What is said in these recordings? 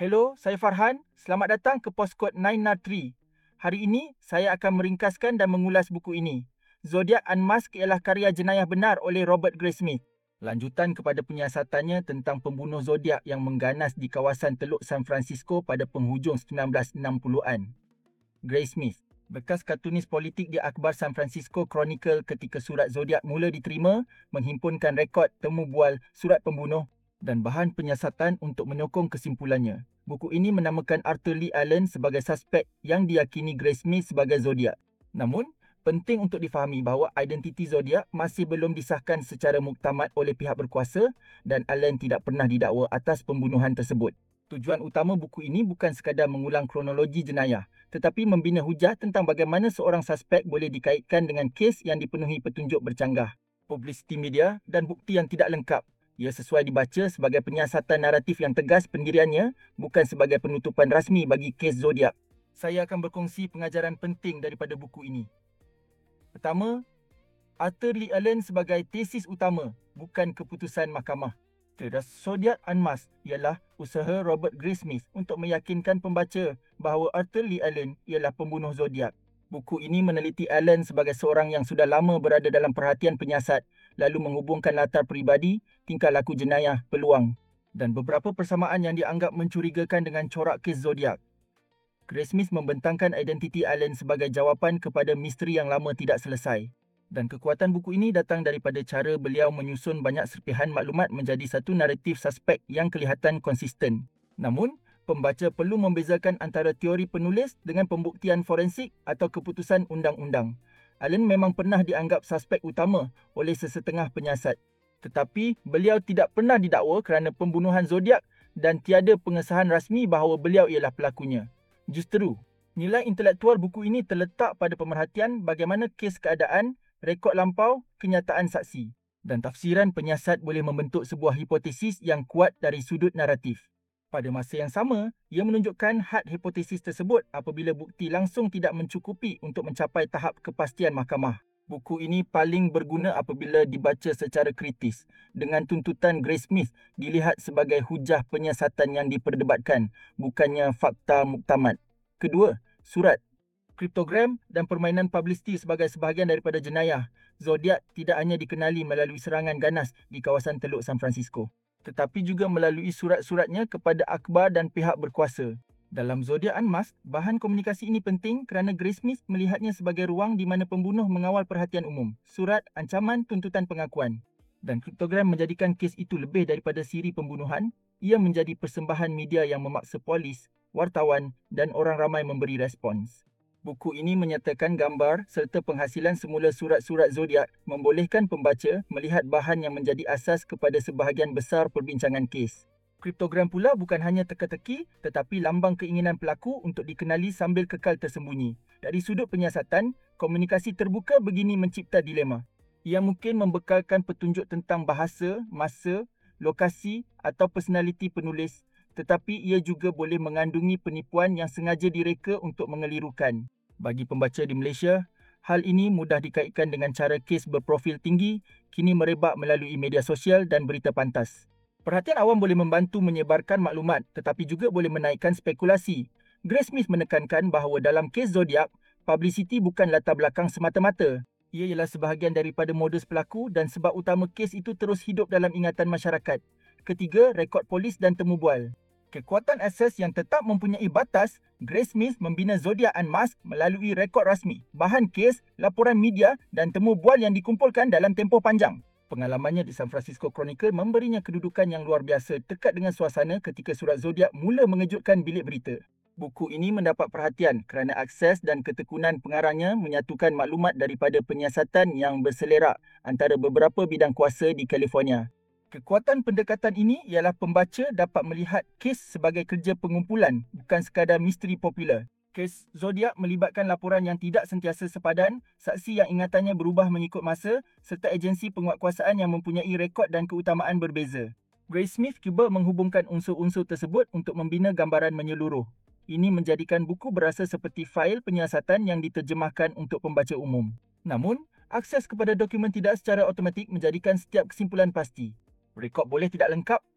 Hello, saya Farhan. Selamat datang ke Postcode 903. Hari ini, saya akan meringkaskan dan mengulas buku ini. Zodiac Unmasked ialah karya jenayah benar oleh Robert Graysmith. Lanjutan kepada penyiasatannya tentang pembunuh Zodiac yang mengganas di kawasan Teluk San Francisco pada penghujung 1960-an. Graysmith, bekas kartunis politik di akhbar San Francisco Chronicle ketika surat Zodiac mula diterima, menghimpunkan rekod temu bual surat pembunuh dan bahan penyiasatan untuk menyokong kesimpulannya. Buku ini menamakan Arthur Lee Allen sebagai suspek yang diyakini Graysmith sebagai Zodiac. Namun, penting untuk difahami bahawa identiti Zodiac masih belum disahkan secara muktamad oleh pihak berkuasa dan Allen tidak pernah didakwa atas pembunuhan tersebut. Tujuan utama buku ini bukan sekadar mengulang kronologi jenayah, tetapi membina hujah tentang bagaimana seorang suspek boleh dikaitkan dengan kes yang dipenuhi petunjuk bercanggah, publicity media dan bukti yang tidak lengkap. Ia sesuai dibaca sebagai penyiasatan naratif yang tegas pendiriannya, bukan sebagai penutupan rasmi bagi kes Zodiac. Saya akan berkongsi pengajaran penting daripada buku ini. Pertama, Arthur Lee Allen sebagai tesis utama, bukan keputusan mahkamah. Zodiac Unmasked ialah usaha Robert Graysmith untuk meyakinkan pembaca bahawa Arthur Lee Allen ialah pembunuh Zodiac. Buku ini meneliti Allen sebagai seorang yang sudah lama berada dalam perhatian penyiasat, lalu menghubungkan latar peribadi, tingkah laku jenayah, peluang dan beberapa persamaan yang dianggap mencurigakan dengan corak kes Zodiac. Graysmith membentangkan identiti Allen sebagai jawapan kepada misteri yang lama tidak selesai. Dan kekuatan buku ini datang daripada cara beliau menyusun banyak serpihan maklumat menjadi satu naratif suspek yang kelihatan konsisten. Namun, pembaca perlu membezakan antara teori penulis dengan pembuktian forensik atau keputusan undang-undang. Allen memang pernah dianggap suspek utama oleh sesetengah penyiasat. Tetapi, beliau tidak pernah didakwa kerana pembunuhan Zodiac dan tiada pengesahan rasmi bahawa beliau ialah pelakunya. Justeru, nilai intelektual buku ini terletak pada pemerhatian bagaimana kes keadaan, rekod lampau, kenyataan saksi dan tafsiran penyiasat boleh membentuk sebuah hipotesis yang kuat dari sudut naratif. Pada masa yang sama, ia menunjukkan had hipotesis tersebut apabila bukti langsung tidak mencukupi untuk mencapai tahap kepastian mahkamah. Buku ini paling berguna apabila dibaca secara kritis, dengan tuntutan Graysmith dilihat sebagai hujah penyiasatan yang diperdebatkan, bukannya fakta muktamad. Kedua, surat, kriptogram dan permainan publicity sebagai sebahagian daripada jenayah. Zodiac tidak hanya dikenali melalui serangan ganas di kawasan Teluk San Francisco, tetapi juga melalui surat-suratnya kepada akhbar dan pihak berkuasa. Dalam Zodiac Unmasked, bahan komunikasi ini penting kerana Graysmith melihatnya sebagai ruang di mana pembunuh mengawal perhatian umum, surat, ancaman, tuntutan pengakuan. Dan kriptogram menjadikan kes itu lebih daripada siri pembunuhan. Ia menjadi persembahan media yang memaksa polis, wartawan dan orang ramai memberi respons. Buku ini menyertakan gambar serta penghasilan semula surat-surat Zodiac membolehkan pembaca melihat bahan yang menjadi asas kepada sebahagian besar perbincangan kes. Kriptogram pula bukan hanya teka-teki tetapi lambang keinginan pelaku untuk dikenali sambil kekal tersembunyi. Dari sudut penyiasatan, komunikasi terbuka begini mencipta dilema. Ia mungkin membekalkan petunjuk tentang bahasa, masa, lokasi atau personaliti penulis, tetapi ia juga boleh mengandungi penipuan yang sengaja direka untuk mengelirukan. Bagi pembaca di Malaysia, hal ini mudah dikaitkan dengan cara kes berprofil tinggi kini merebak melalui media sosial dan berita pantas. Perhatian awam boleh membantu menyebarkan maklumat tetapi juga boleh menaikkan spekulasi. Graysmith menekankan bahawa dalam kes Zodiac, publicity bukan latar belakang semata-mata. Ia ialah sebahagian daripada modus pelaku dan sebab utama kes itu terus hidup dalam ingatan masyarakat. Ketiga, rekod polis dan temu bual. Kekuatan asas yang tetap mempunyai batas, Graysmith membina Zodiac Unmasked melalui rekod rasmi, bahan kes, laporan media dan temu bual yang dikumpulkan dalam tempoh panjang. Pengalamannya di San Francisco Chronicle memberinya kedudukan yang luar biasa dekat dengan suasana ketika surat Zodiac mula mengejutkan bilik berita. Buku ini mendapat perhatian kerana akses dan ketekunan pengarangnya menyatukan maklumat daripada penyiasatan yang berselerak antara beberapa bidang kuasa di California. Kekuatan pendekatan ini ialah pembaca dapat melihat kes sebagai kerja pengumpulan, bukan sekadar misteri popular. Kes Zodiac melibatkan laporan yang tidak sentiasa sepadan, saksi yang ingatannya berubah mengikut masa, serta agensi penguatkuasaan yang mempunyai rekod dan keutamaan berbeza. Graysmith cuba menghubungkan unsur-unsur tersebut untuk membina gambaran menyeluruh. Ini menjadikan buku berasa seperti fail penyiasatan yang diterjemahkan untuk pembaca umum. Namun, akses kepada dokumen tidak secara automatik menjadikan setiap kesimpulan pasti. Rekod boleh tidak lengkap,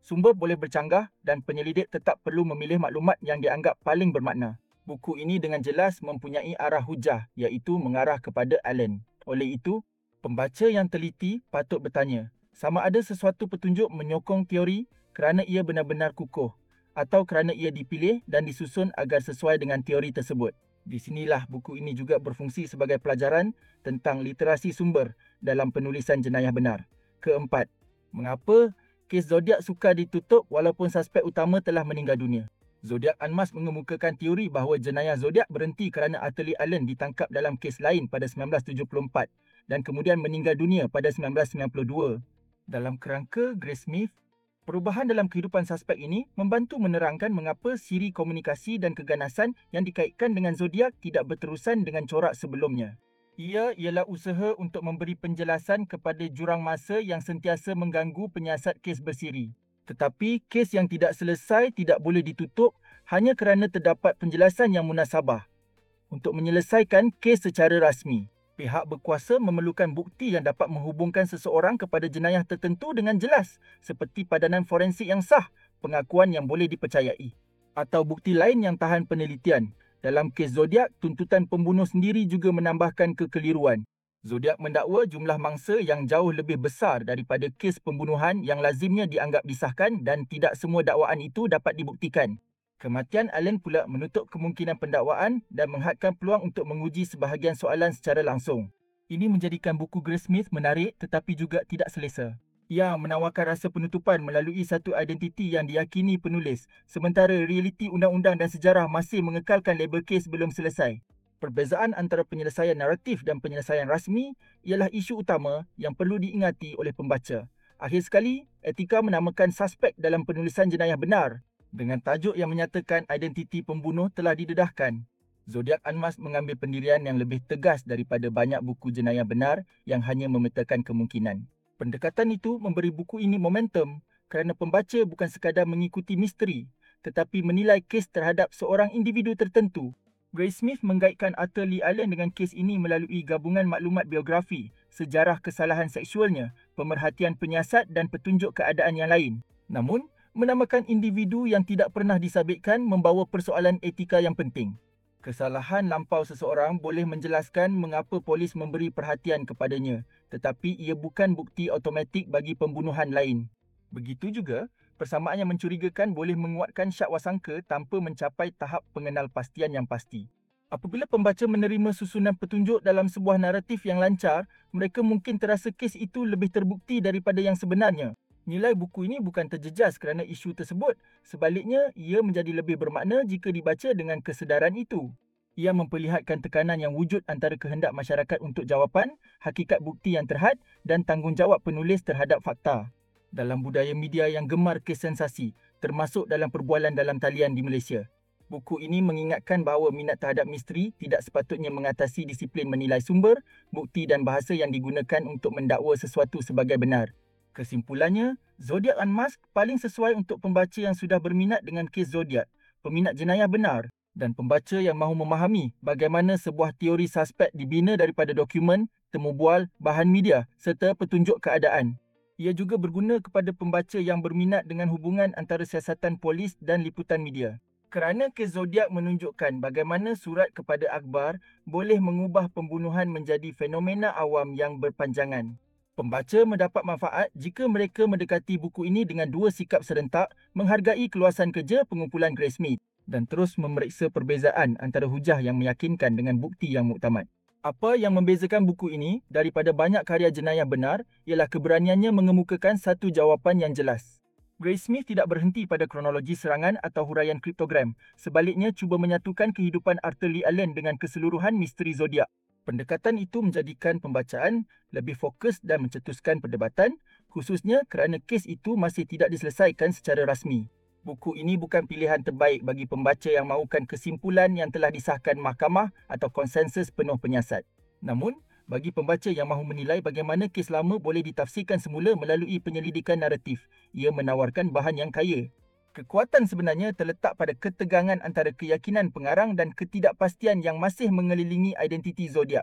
Sumber boleh bercanggah dan penyelidik tetap perlu memilih maklumat yang dianggap paling bermakna. Buku ini dengan jelas mempunyai arah hujah iaitu mengarah kepada Allen. Oleh itu, pembaca yang teliti patut bertanya, sama ada sesuatu petunjuk menyokong teori kerana ia benar-benar kukuh atau kerana ia dipilih dan disusun agar sesuai dengan teori tersebut. Di sinilah buku ini juga berfungsi sebagai pelajaran tentang literasi sumber dalam penulisan jenayah benar. Keempat, mengapa kes Zodiac sukar ditutup walaupun suspek utama telah meninggal dunia? Zodiac Unmasked mengemukakan teori bahawa jenayah Zodiac berhenti kerana Arthur Lee Allen ditangkap dalam kes lain pada 1974 dan kemudian meninggal dunia pada 1992. Dalam kerangka Grace Smith, perubahan dalam kehidupan suspek ini membantu menerangkan mengapa siri komunikasi dan keganasan yang dikaitkan dengan Zodiac tidak berterusan dengan corak sebelumnya. Ia ialah usaha untuk memberi penjelasan kepada jurang masa yang sentiasa mengganggu penyiasat kes bersiri. Tetapi kes yang tidak selesai tidak boleh ditutup hanya kerana terdapat penjelasan yang munasabah. Untuk menyelesaikan kes secara rasmi, pihak berkuasa memerlukan bukti yang dapat menghubungkan seseorang kepada jenayah tertentu dengan jelas, seperti padanan forensik yang sah, pengakuan yang boleh dipercayai, atau bukti lain yang tahan penelitian. Dalam kes Zodiac, tuntutan pembunuh sendiri juga menambahkan kekeliruan. Zodiac mendakwa jumlah mangsa yang jauh lebih besar daripada kes pembunuhan yang lazimnya dianggap disahkan dan tidak semua dakwaan itu dapat dibuktikan. Kematian Allen pula menutup kemungkinan pendakwaan dan menghadkan peluang untuk menguji sebahagian soalan secara langsung. Ini menjadikan buku Grace Smith menarik tetapi juga tidak selesa. Ia menawarkan rasa penutupan melalui satu identiti yang diyakini penulis, sementara realiti undang-undang dan sejarah masih mengekalkan label kes belum selesai. Perbezaan antara penyelesaian naratif dan penyelesaian rasmi ialah isu utama yang perlu diingati oleh pembaca. Akhir sekali, etika menamakan suspek dalam penulisan jenayah benar dengan tajuk yang menyatakan identiti pembunuh telah didedahkan. Zodiac Unmasked mengambil pendirian yang lebih tegas daripada banyak buku jenayah benar yang hanya memetakan kemungkinan. Pendekatan itu memberi buku ini momentum kerana pembaca bukan sekadar mengikuti misteri tetapi menilai kes terhadap seorang individu tertentu. Grace Smith menggaitkan Arthur Lee Allen dengan kes ini melalui gabungan maklumat biografi, sejarah kesalahan seksualnya, pemerhatian penyiasat dan petunjuk keadaan yang lain. Namun, menamakan individu yang tidak pernah disabitkan membawa persoalan etika yang penting. Kesalahan lampau seseorang boleh menjelaskan mengapa polis memberi perhatian kepadanya, tetapi ia bukan bukti automatik bagi pembunuhan lain. Begitu juga, persamaan yang mencurigakan boleh menguatkan syak wasangka tanpa mencapai tahap pengenalpastian yang pasti. Apabila pembaca menerima susunan petunjuk dalam sebuah naratif yang lancar, mereka mungkin terasa kes itu lebih terbukti daripada yang sebenarnya. Nilai buku ini bukan terjejas kerana isu tersebut. Sebaliknya, ia menjadi lebih bermakna jika dibaca dengan kesedaran itu. Ia memperlihatkan tekanan yang wujud antara kehendak masyarakat untuk jawapan, hakikat bukti yang terhad dan tanggungjawab penulis terhadap fakta. Dalam budaya media yang gemar kes sensasi, termasuk dalam perbualan dalam talian di Malaysia, buku ini mengingatkan bahawa minat terhadap misteri tidak sepatutnya mengatasi disiplin menilai sumber, bukti dan bahasa yang digunakan untuk mendakwa sesuatu sebagai benar. Kesimpulannya, Zodiac Unmasked paling sesuai untuk pembaca yang sudah berminat dengan kes Zodiac, peminat jenayah benar dan pembaca yang mahu memahami bagaimana sebuah teori suspek dibina daripada dokumen, temu bual, bahan media serta petunjuk keadaan. Ia juga berguna kepada pembaca yang berminat dengan hubungan antara siasatan polis dan liputan media. Kerana kes Zodiac menunjukkan bagaimana surat kepada akhbar boleh mengubah pembunuhan menjadi fenomena awam yang berpanjangan. Pembaca mendapat manfaat jika mereka mendekati buku ini dengan dua sikap serentak, menghargai keluasan kerja pengumpulan Grace Smith dan terus memeriksa perbezaan antara hujah yang meyakinkan dengan bukti yang muktamad. Apa yang membezakan buku ini daripada banyak karya jenayah benar ialah keberaniannya mengemukakan satu jawapan yang jelas. Grace Smith tidak berhenti pada kronologi serangan atau huraian kriptogram. Sebaliknya, cuba menyatukan kehidupan Arthur Lee Allen dengan keseluruhan misteri Zodiac. Pendekatan itu menjadikan pembacaan lebih fokus dan mencetuskan perdebatan, khususnya kerana kes itu masih tidak diselesaikan secara rasmi. Buku ini bukan pilihan terbaik bagi pembaca yang mahukan kesimpulan yang telah disahkan mahkamah atau konsensus penuh penyiasat. Namun, bagi pembaca yang mahu menilai bagaimana kes lama boleh ditafsirkan semula melalui penyelidikan naratif, ia menawarkan bahan yang kaya. Kekuatan sebenarnya terletak pada ketegangan antara keyakinan pengarang dan ketidakpastian yang masih mengelilingi identiti Zodiac.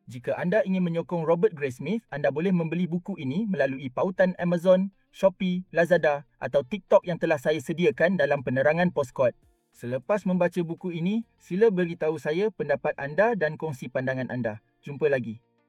Jika anda ingin menyokong Robert Graysmith, anda boleh membeli buku ini melalui pautan Amazon, Shopee, Lazada atau TikTok yang telah saya sediakan dalam penerangan Postkod. Selepas membaca buku ini, sila beritahu saya pendapat anda dan kongsi pandangan anda. Jumpa lagi.